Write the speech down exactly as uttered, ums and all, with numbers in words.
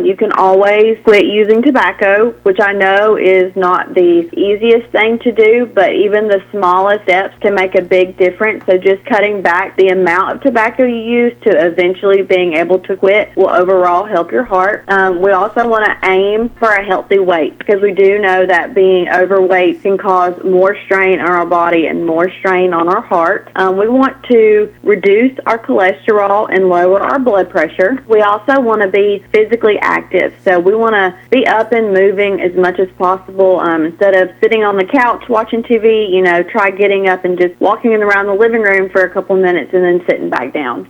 You can always quit using tobacco, which I know is not the easiest thing to do, but even the smallest steps can make a big difference. So just cutting back the amount of tobacco you use to eventually being able to quit will overall help your heart. Um, we also want to aim for a healthy weight, because we do know that being overweight can cause more strain on our body and more strain on our heart. Um, we want to reduce our cholesterol and lower our blood pressure. We also want to be physically active. So we want to be up and moving as much as possible. Um, instead of sitting on the couch watching T V, you know, try getting up and just walking around the living room for a couple minutes and then sitting back down.